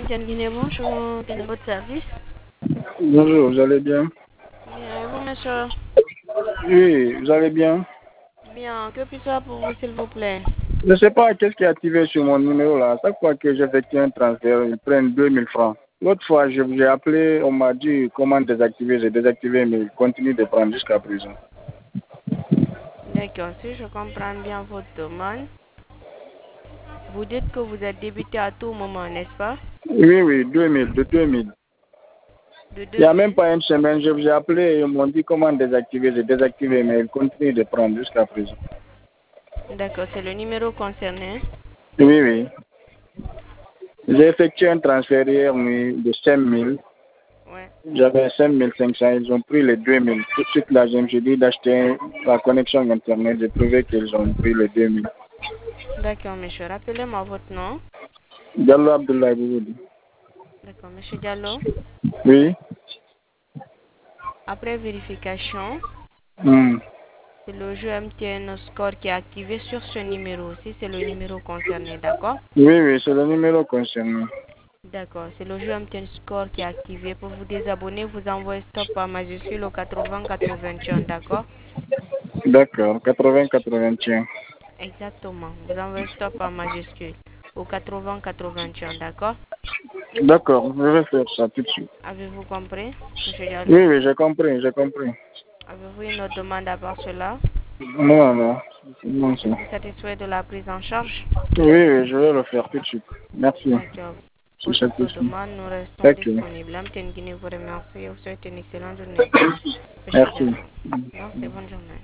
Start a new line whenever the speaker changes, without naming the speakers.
MTN Guinée, bonjour. Quel est votre service?
Bonjour, vous allez bien?
Bien, et vous, monsieur?
Oui, vous allez bien?
Bien, que puis-je faire pour vous, s'il vous plaît?
Je ne sais pas qu'est-ce qui est activé sur mon numéro là. Chaque fois que j'effectue un transfert, ils prennent 2000 francs. L'autre fois, je vous ai appelé, on m'a dit comment désactiver. J'ai désactivé, mais ils continuent de prendre jusqu'à présent.
D'accord, si je comprends bien votre demande, vous dites que vous êtes débité à tout moment, n'est-ce pas?
Oui, oui, 2000, de 2000.
De
Il n'y a même
2000?
pas une semaine, je vous ai appelé et ils m'ont dit comment désactiver. J'ai désactivé, mais ils continuent de prendre jusqu'à présent.
D'accord, c'est le numéro concerné.
Oui, oui. J'ai effectué un transfert hier de 5000.
Ouais.
J'avais 5500, ils ont pris les 2000. Tout de suite, là, je me suis dit d'acheter la connexion Internet. J'ai trouvé qu'ils ont pris les 2000.
D'accord, monsieur. Rappelez-moi votre nom.
Diallo Abdoulaye Bougoudi.
D'accord, monsieur Diallo.
Oui.
Après vérification,
Hmm.
c'est le jeu MTN Score qui est activé sur ce numéro aussi. C'est le numéro concerné, d'accord?
Oui, oui, c'est le numéro concerné.
D'accord, c'est le jeu MTN Score qui est activé. Pour vous désabonner, vous envoyez stop par majuscule au 80 81, d'accord?
D'accord, 80-81.
Exactement, vous envoyez stop par majuscule au 80 81, d'accord?
D'accord, je vais faire ça tout de suite.
Avez-vous compris, monsieur Diallo?
Oui, oui, j'ai compris, j'ai compris.
Avez-vous une autre demande à part cela?
Non, non, non, ça.
Êtes-vous satisfait de la prise en charge?
Oui, oui, je vais le faire tout de suite. Merci.
D'accord.
C'est
Pour
ça
toute
tout de
autre
suite.
demande, nous restons
D'accord.
disponibles. MTN Guinée vous remercie et vous souhaite une excellente journée, monsieur
Merci.
Diallo. Merci, bonne journée.